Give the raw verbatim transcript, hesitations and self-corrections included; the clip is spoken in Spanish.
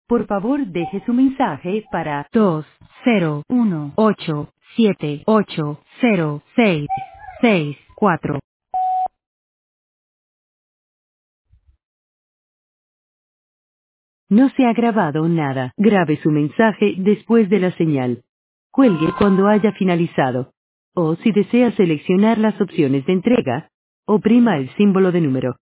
Por favor, deje su mensaje para dos cero uno ocho siete ocho cero seis seis cuatro. No se ha grabado nada. Grabe su mensaje después de la señal. Cuelgue cuando haya finalizado. O si desea seleccionar las opciones de entrega, oprima el símbolo de número.